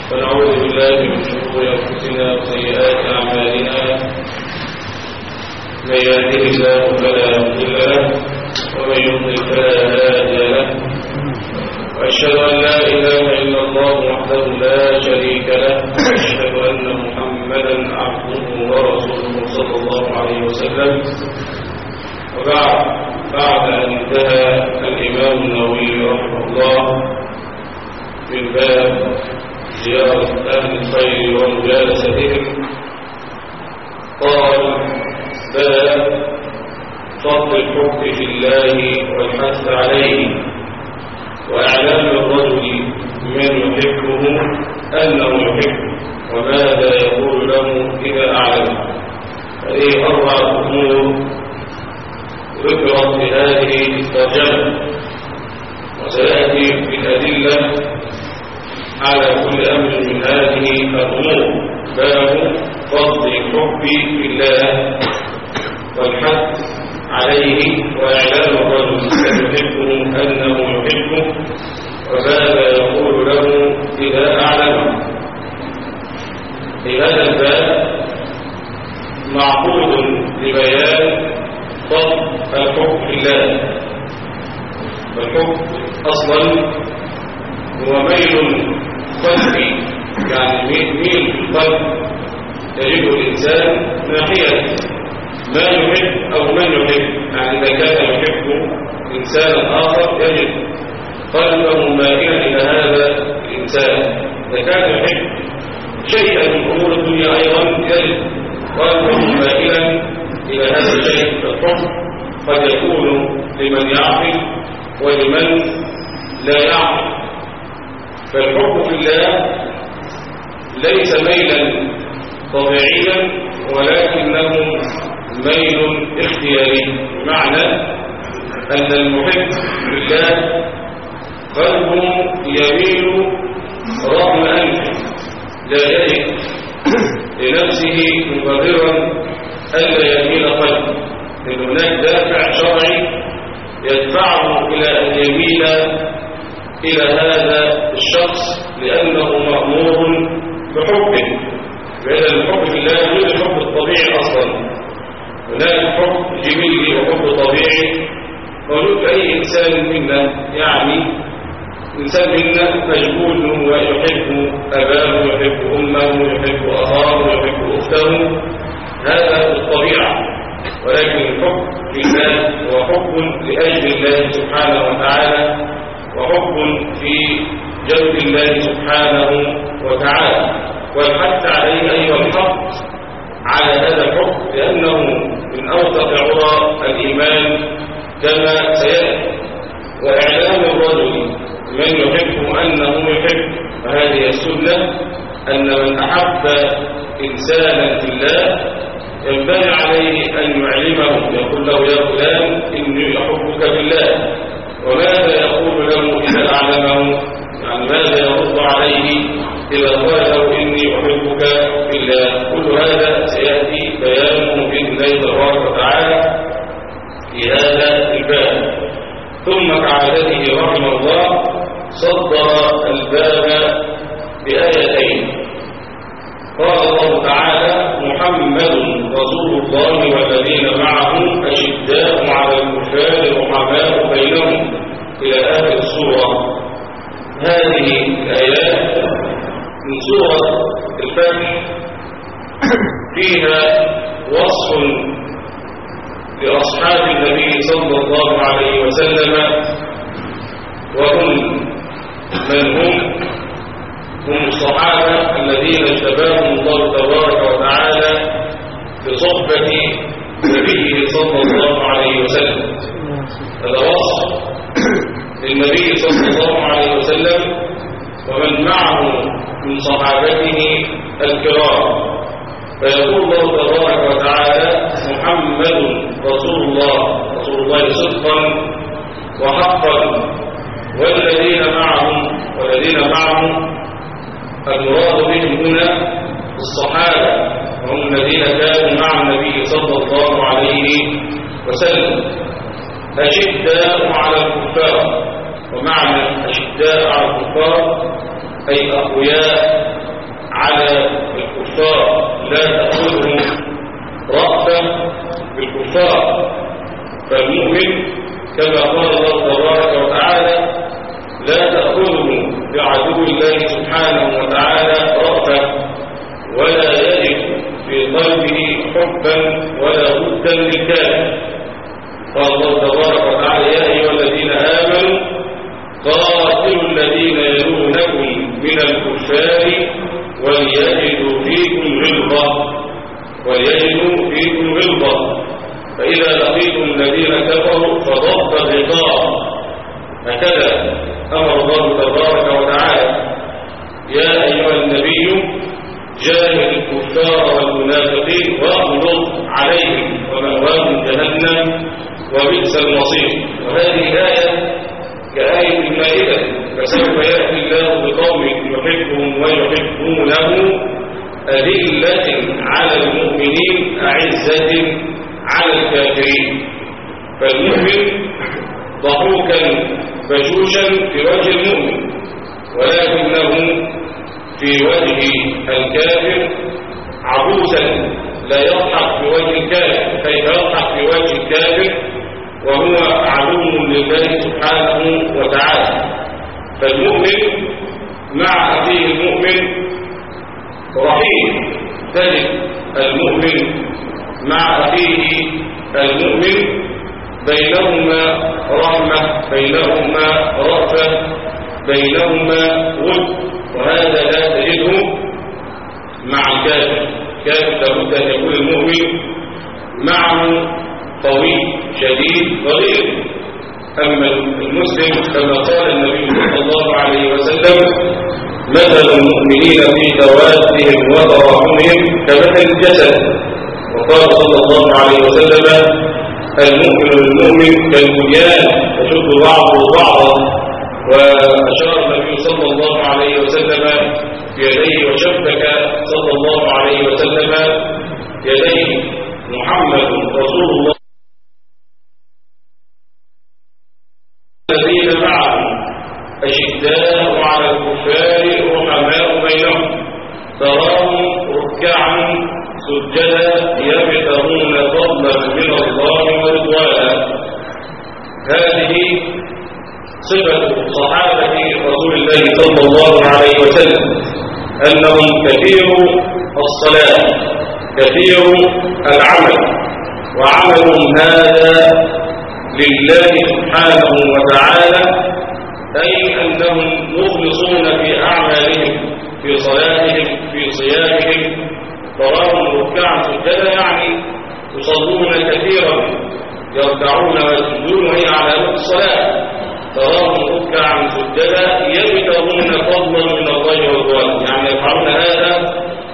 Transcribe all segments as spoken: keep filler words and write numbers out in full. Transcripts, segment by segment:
ونعوذ بالله من شرور أنفسنا وسيئات أعمالنا. من يهده الله فلا مضل له ومن يضلل فلا هادي له، وأشهد أن لا إله إلا الله وحده لا شريك له، وأشهد أن محمدا عبده ورسوله صلى الله عليه وسلم. وبعد بعد أن انتهى الإمام النووي رحمه الله من باب زيارة أهل الخير ومجالستهم، قال: باب فضل الحب في الله والحث عليه، وإعلام الرجل من يحبه أنه يحبه، وماذا يقول له إذا أعلم. هذه أربعة أمور ذكرت في هذه الترجمة، وسيأتي بالأدلة على كل أمر من هذه الأمور. باب فضل الحب في الله والحث عليه، وإعلام الرجل من يحبه أنه يحبه، وماذا يقول له إذا أعلمه. في هذا الباب معقود لبيان فضل الحب في الله. والحب أصلا هو ميل قلبي، يعني ميل القلب يجب الإنسان ناحية ما يحب أو من يحب. يعني إذا كان يحب إنسانا آخر يجد قلبه مائلا إلى هذا الإنسان. إذا كان يحب شيئا من أمور الدنيا أيضا يجد قلبه مائلا إلى هذا الشيء. الحب قد يكون لمن يعقل ولمن لا يعقل. فالحب في الله ليس ميلا طبيعيا، ولكنه ميل اختياري، بمعنى أن المحب لله قلبه يميل رغم أنفه، لا يجد لنفسه مبررا ألا يميل قلبه، لأن هناك دافع شرعي يدفعه إلى أن يميل إلى هذا الشخص لأنه مأمور بحبه. فإذا الحب في الله غير الحب الطبيعي أصلا. هناك حب جبلي وحب طبيعي موجود في أي إنسان منا. يعني إنسان منا مجبول ويحب أباه، يحب أمه، يحب أخاه، يحب أخته، هذا الطبيعة. ولكن الحب في الله هو حب لأجل الله سبحانه وتعالى، وحب في جنب الله سبحانه وتعالى، والحث عليه أيضا الحق على هذا الحب، لأنه من أوثق عرى الإيمان كما سيأتي. وإعلام الرجل من يحب أنه يحب، فهذه السنة أن من أحب إنسانا في الله ينبغي عليه أن يعلمه، يقول له: يا فلان إني أحبك في الله. وماذا يقول له إذا أعلمه؟ يعني ماذا يرد عليه إذا قال له إني أحبك في الله؟ كل هذا سيأتي بيانه بإذن الله تبارك وتعالى في هذا الباب. ثم كعادته رحمه الله صدر الباب بآيتين. قال الله تعالى: محمد رسول الله والذين معه أشداء على الكفار رحماء بينهم، إلى آخر السورة. هذه الآيات من سورة الفتح فيها وصف لأصحاب النبي صلى الله عليه وسلم، وهم من هم هم الصحابة الذين اجتباهم الله تبارك وتعالى بصحبة نبيه صلى الله عليه وسلم. هذا وصف للنبي صلى الله عليه وسلم ومن معه من صحابته الكرام. فيقول الله تبارك وتعالى: محمد رسول الله، رسول الله صدقا وحقا، والذين معهم والذين معهم المراد بهم هنا الصحابة، وهم الذين كانوا مع النبي صلى الله عليه وسلم. أشداء على الكفار، ومعنى أشداء على الكفار أي أقوياء على الكفار لا تأخذهم رأفة بالكفار، فالمؤمن كما قال الله تبارك وتعالى لا تأخذه بعدو الله سبحانه وتعالى رأفة ولا يجد في قلبه حبا ولا بدا للكافر. قال الله تبارك وتعالى يا أيها الذين آمنوا قاتلوا الذين يلونكم من الكفار وليجدوا فيكم غلظة وليجدوا فيكم غلظة فإذا لقيتم الذين كفروا فضرب الرقاب. هكذا أمر الله تبارك وتعالى يا أيها النبي جاهد الكفار والمنافقين واغلظ عليهم ومأواهم جهنم وبئس المصير. وهذه الآية كآية المائدة فسوف يأتي الله بقوم يحبهم ويحبونه أذلة على المؤمنين أعزة على الكافرين. فالمؤمن ضحوكا بشوشا في وجه المؤمن ولكنه في وجه الكافر عبوسا لا يضحك في وجه الكافر. كيف يضحك في وجه الكافر وهو عدو لله سبحانه وتعالى؟ فالمؤمن مع أخيه المؤمن رحيم. تجد المؤمن مع أخيه المؤمن بينهما رحمة بينهما رأفة بينهما ود، وهذا لا تجده مع الكافر. الكافر لابد أن يكون المؤمن معه قوي شديد غليظ. أما المسلم كما قال النبي صلى الله عليه وسلم مثل المؤمنين في توادهم وتراحمهم كمثل الجسد. وقال صلى الله عليه وسلم المؤمن للمؤمن كالبنيان يشد بعضه بعضا. وأشار النبي صلى الله عليه وسلم بيديه وشبك صلى الله عليه وسلم يديه محمد رسول الله الذين معه أشداء على الكفار رحماء بينهم تراهم ركعا سجدا يبتغون فضلا من الله ورضوانا. هذه صفة صحابة رسول الله صلى الله عليه وسلم أنهم كثير الصلاة كثير العمل، وعملهم هذا لله سبحانه وتعالى، أي أنهم مخلصون في أعمالهم في صلاتهم في صيامهم. تراهم ركعا سجدا يعني يصلون كثيرا يركعون ويسجدون وهي علامات الصلاة. تراهم ركعا سجدا يبتغون فضلا من الله ورضوانه، يعني يفعلون هذا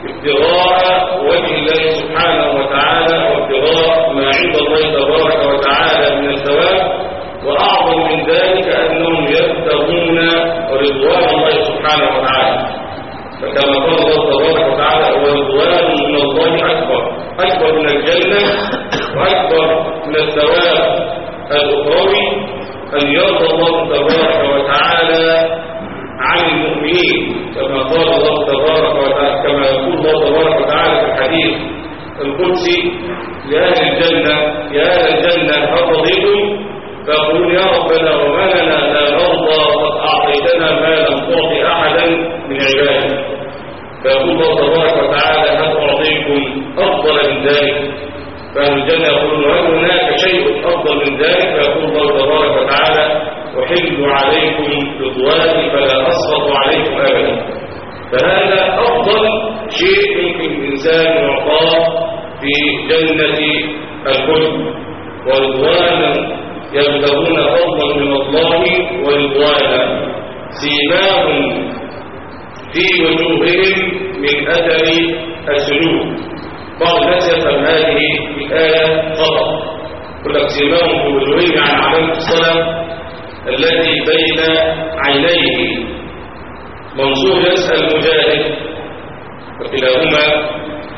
ابتغاء وجه الله سبحانه وتعالى وابتغاء ما عند الله تبارك وتعالى من الثواب. وأعظم من ذلك أنهم يبتغون رضوان الله سبحانه وتعالى. فكما قال الله تبارك وتعالى ورضوان من الله أكبر أكبر من الجنة وأكبر من الثواب الأخروي أن يرضى الله تبارك وتعالى عن المؤمنين، كما قال الله تبارك وتعالى كما يقول الله تبارك وتعالى في الحديث القدسي لأهل الجنة يا أهل الجنة هل رضيتم؟ فيقولون يا ربنا وما لنا لا نرضى قد أعطيتنا ما لم تعط أحدا من عبادك. فيقول الله تبارك وتعالى هل أعطيكم أفضل من ذلك؟ فأهل الجنة يقولون هل هناك شيء أفضل من ذلك؟ فيقول الله تبارك وتعالى أحل عليكم رضواني فلا أسخط عليكم أبدا. فهذا أفضل شيء يمكن الإنسان يعطاه في جنة الخلد، ورضوانا يبتغون فضلا من الله ورضوانا سيماهم في وجوههم من أثر السجود. بعض الناس يفهم هذه الآية خطأ، يقول لك سيماهم في وجوههم عن علامة الصلاة التي بين عينيه. منصور يسأل مجاهد وكلاهما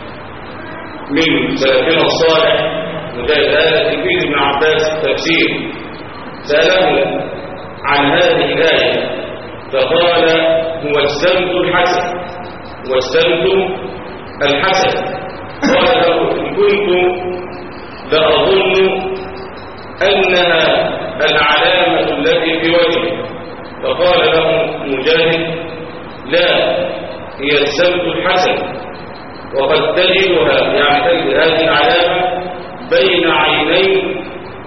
من سلفنا الصالح مجاهد هذا تلميذ ابن عباس التفسير سأله عن هذه الآية فقال هو السمت الحسن والسمت الحسن. قال له إن كنت لأظن أنها العلامة التي في وجهه. فقال له مجاهد لا، هي السمت الحسن، وقد تجدها يعني تجد هذه العلامة بين عينين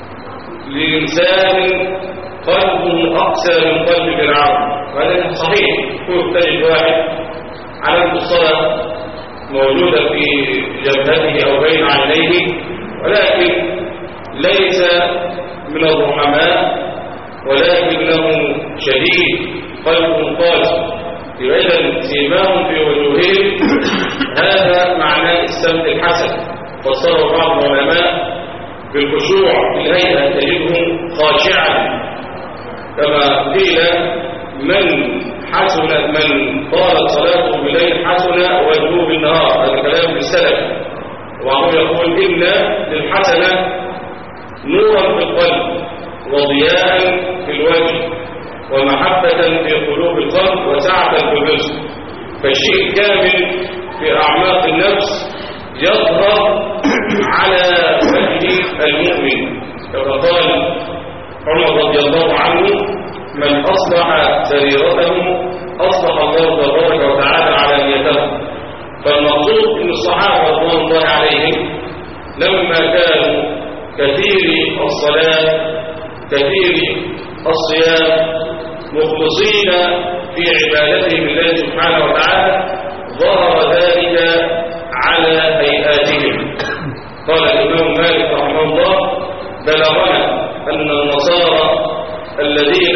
لإنسان قلبه أقسى من قلب فرعون. وهذا صحيح، كيف تجد واحد علامة الصلاة موجودة في جبهته أو بين عينيه ولكن ليس من الرحماء ولكنه شديد قلب قاسي، إذا سيماهم في وجوههم هذا معناه السمت الحسن. فصار بعض العلماء بالخشوع في الهيئة تجده خاشعا، كما قيل من حسن من طالت صلاته بالليل حسن وجهه بالنهار. هذا كلام للسلف. وبعضهم يقول إن للحسنة نورا في القلب وضياء في الوجه ومحبة في قلوب القلب وسعة في الرزق. فالشيء الكامل في أعماق النفس يظهر على وجه المؤمن، كما قال عمر رضي الله عنه من أصلح سريرته أصلح الله تبارك وتعالى علانيته. فالمقصود أن الصحابة رضوان الله عليهم لما كانوا كثير الصلاة كثير الصيام مخلصين في عبادتهم لله سبحانه وتعالى ظهر ذلك على هيئاتهم. قال الإمام مالك رحمه الله بلغنا أن النصارى الذين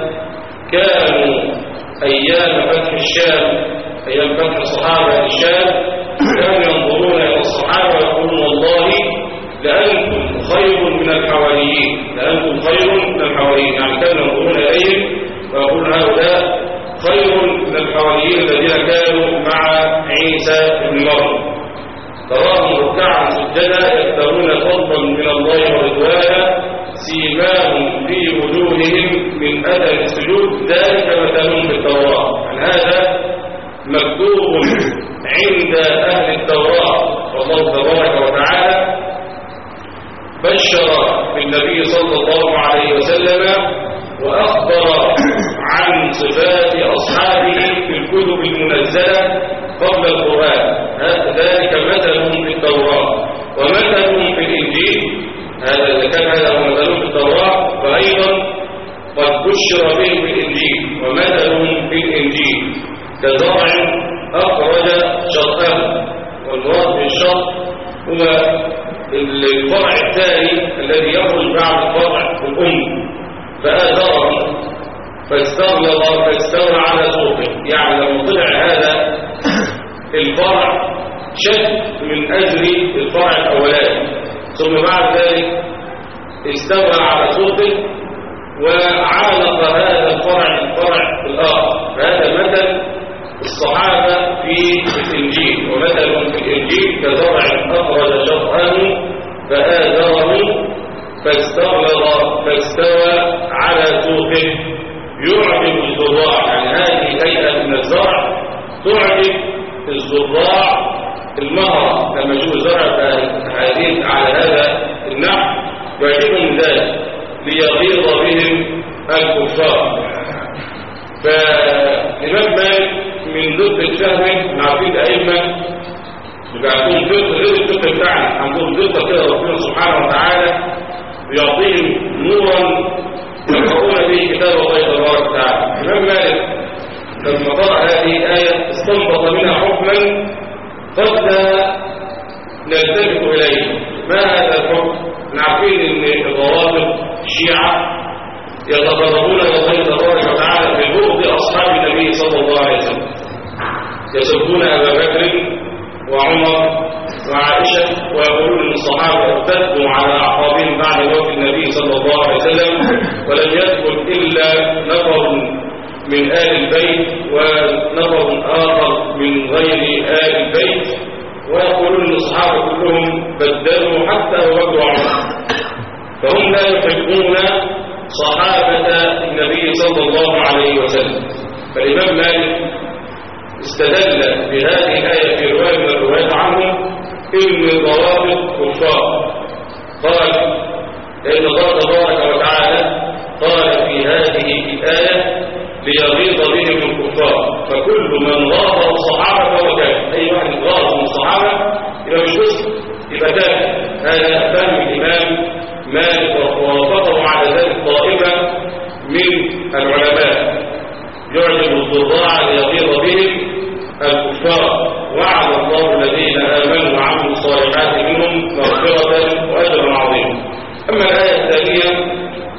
كانوا أيام فتح الشام أيام فتح الصحابة الشام كانوا ينظرون إلى الصحابة ويقولون والله لأنتم خير من الحواريين، لأنتم خير من الحواريين، يعني كانوا ينظرون إليهم ويقولون هؤلاء خير من الحواريين الذين كانوا مع عيسى بن مريم. تراهم ركعا سجدا يبتغون فضلا من الله ورضوانا سيماهم في وجوههم من أثر السجود ذلك مثلهم في التوراة. يعني هذا مكتوب عند أهل التوراة. والله تبارك وتعالى بشر بالنبي صلى الله عليه وسلم وأخبر عن صفات أصحابه في الكتب المنزلة قبل القرآن. ذلك مثلهم في التوراة ومثلهم في الإنجيل. هذا إذا كان هذا هو مثلهم في التوراة فأيضا قد بشر به في الإنجيل. ومثلهم في الإنجيل كزرع أخرج شطأه، والمراد بالشط هو الفرع الثاني الذي يخرج بعد الفرع الأم، فآذره فاستغلظ فاستوى على سوقه. يعني لما طلع هذا الفرع شد من أجل الفرع الأولاني، ثم بعد ذلك استوى على سوقه وعالق هذا الفرع الفرع الآخر. فهذا مثل الصحابة في الإنجيل. ومثل في الإنجيل كزرع أخرج شطأه فآذره فاستغلظ فاستوى على سوقه يعجب الزراع. يعني هذه الهيئة من الزرع تعجب الزراع المهرة. لما يشوف الزرع هذه على هذا النحو يعجبهم ذلك ليغيظ بهم الكفار. فالإمام مالك من دقة فهمه من عارفين الأئمة يبقى عندهم دقة غير الدقة بتاعنا، عندهم دقة كده ربنا سبحانه وتعالى بيعطيهم نورا يقرؤون به كتاب الله تبارك وتعالى. الإمام مالك لما قرأ هذه الآية استنبط منها حكما قد نلتفت إليه. ما هذا الحكم؟ نعرفين أن الروافض الشيعة يتقربون إلى الله تبارك وتعالى ببغض أصحاب النبي صلى الله عليه وسلم، يسبون أبا بكر وعمر وعائشة ويقولون أن الصحابة ارتدوا على أعقابهم بعد وفاة النبي صلى الله عليه وسلم ولم يدخل إلا نفر من آل البيت ونفر آخر من غير آل البيت، ويقولون أن الصحابة كلهم بدلوا حتى أبو بكر وعمر. فهم لا يحبون صحابة النبي صلى الله عليه وسلم. فالإمام مالك استدل بهذه الآية في رواية من الروايات عنهم إن ضوابط كفار. قال لأن الله تبارك وتعالى قال في هذه الآية ليغيظ بهم الكفار، فكل من غاض الصحابة فهو كافر. أي واحد غاض من الصحابة يبقى مش مسلم، يبقى كافر. هذا فهم الإمام مالك ووافقه على ذلك طائفة من العلماء. يعجب الضراع ليغيظ بهم الكفار، وعد الله الذين آمنوا وعملوا الصالحات منهم مغفرة وأجرا عظيما. أما الآية الثانية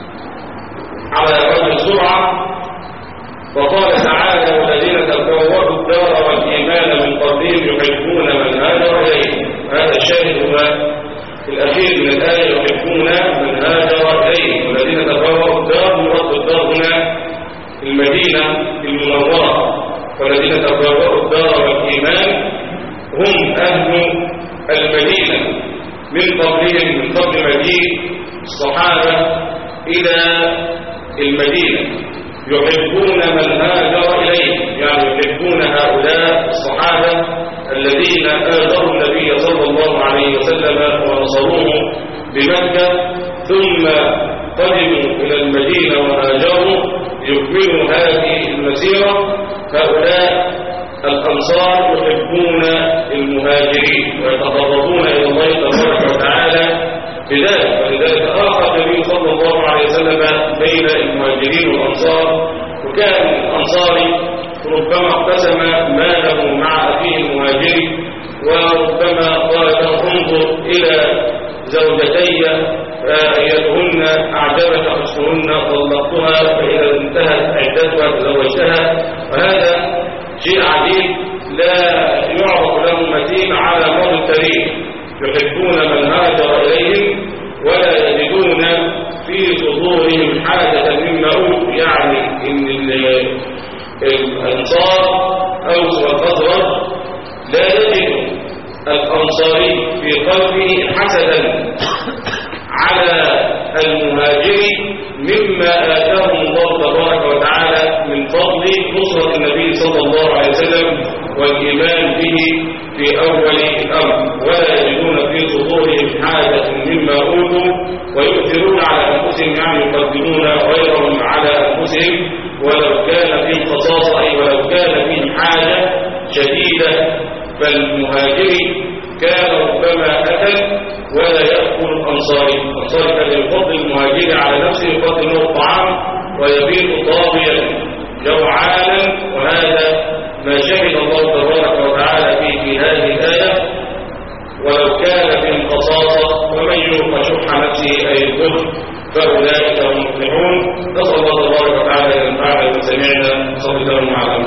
على وجه السرعة، وقال تعالى والذين تبوأوا الدار والإيمان من قبلهم يحبون من هاجر إليهم. هذا الشاهد هو الأخير من الآية، يحبون من هاجر إليهم. والذين تبوأوا الدار، مراد الدار هنا المدينة المنورة، والذين تبوأوا الدار والإيمان هم أهل المدينة من قبلهم، من قبل مجيء الصحابة إلى المدينة. يحبون من هاجر إليه، يعني يحبون هؤلاء الصحابة الذين آجروا النبي صلى الله عليه وسلم ونصروه بمكة، ثم قدموا إلى المدينة وهاجروا يكملوا هذه المسيرة. هؤلاء الأنصار يحبون المهاجرين ويتقربون إلى الله تبارك وتعالى بذلك. ولذلك آخى النبي صلى الله عليه وسلم بين المهاجرين والأنصار، وكان الأنصاري ربما اقتسم ماله مع أخيه المهاجري، وربما قال له انظر إلى زوجتي فأيتهن أعجبك حسنهن طلقتها، فإذا انتهت عدتها تزوجتها. وهذا شيء عجيب لا يعرف له مثيل على مر التاريخ. يحبون من هاجر إليهم ولا يجدون في صدورهم حاجة مما أوتوا، يعني إن الأنصار أوس والخزرج لا يجد الأنصاري في قلبه حسدا على المهاجر مما آتاهم الله تبارك وتعالى من فضل نصرة النبي صلى الله عليه وسلم والإيمان به في أول الأمر، ولا يجدون في صدورهم حاجة مما أوتوا ويؤثرون على أنفسهم، يعني يقدمون غيرهم على أنفسهم ولو كان فيهم خصاصة، أي ولو كان فيهم حاجة شديدة. فالمهاجر كان ربما أكل ولا يأكل الأنصاري. الأنصاري كان يفضل المهاجر على نفسه، يفضل له الطعام ويبيت طاغيا جوعانا. وهذا ما شهد الله تبارك وتعالى فيه في هذه الآية، ولو كان فيهم خصاصة ومن يوق شح نفسه أي الكفر فأولئك هم المفلحون. نسأل الله تبارك وتعالى أن ينفعنا بما سمعنا. صلى الله عليه وسلم.